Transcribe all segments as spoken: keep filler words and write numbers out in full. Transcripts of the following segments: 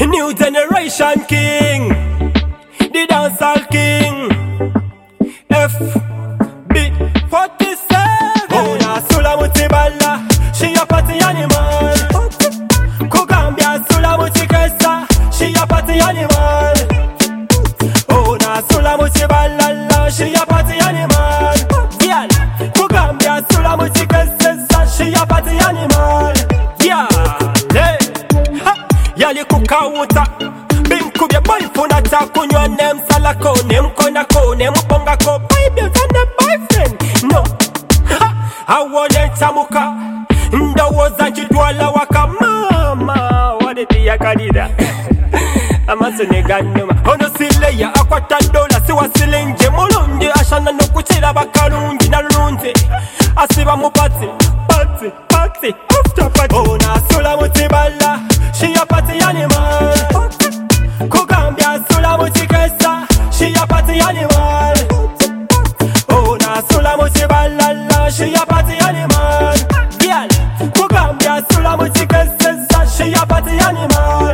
new generation king, the dancehall king. F B forty-seven. Oh, na Sula Mutibala, she a party animal. Kugambia Sula Mutikesa, she a party animal. Oh, na Sula Mutibala, she a party animal. Yeah, Kugambia Sula Mutikesa, she a party animal. Yeah, hey, ha, yali kukawuta. Binkubye boy funata kunywa nem salako nem kona ko nem ponga ko baby and the boyfriend no ha awole tamuka ndowoza chitwala waka mama wadeti yakalida amasone ganuma ono sileya akwata dola siwa silinje mulungi ashana nokuchira bakalungi nalungi asiba mupati party party after party ona Sula Mutibala she a party animal. Kugambia Sula Mutikesa, she a party animal. Oh, na Sula Mutibala, she a party animal. Girl, Kugambia Sula Mutikesa, she a party animal.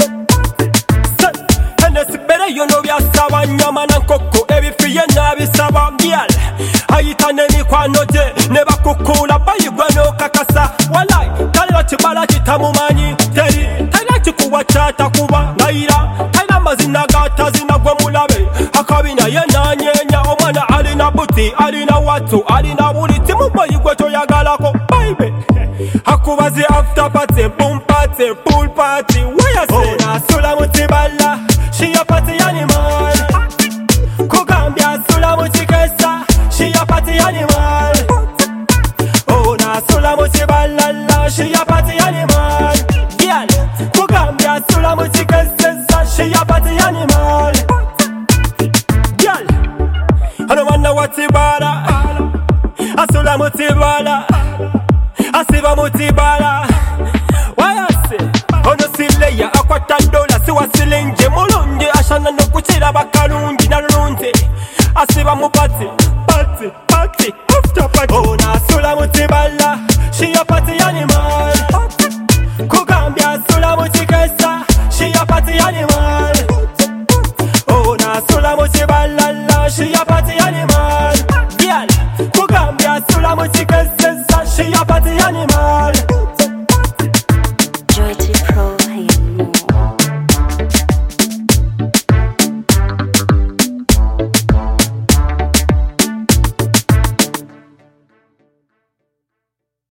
And it's better you know we are sawa nyama na koko. Every free and nabi sawa girl. Ayita nemi kwa noje, neba kukula bayi gwano kakasa. Walai, kalila chibala chitamu mani teri. Taila chikuwa chata kuba naira. Taila mazina gata zina gwa mulabe. Hakabina yena nyenya omana alina buti, alina watu, alina buliti. Mumbayi gweto ya galako, baby. Hakubazi after party, boom party, pool party. Where you say? Oh, na Sula Mutibala, she a party animal. Kugambia Sula Mutikesa, she a party animal. Oh, na Sula Mutibala, she a party animal. Girl, Kugambia Sula Mutikesa, she a party animal. Girl, I don't wonder what's the bother. Sula Mutibala, Asiba Mutibala.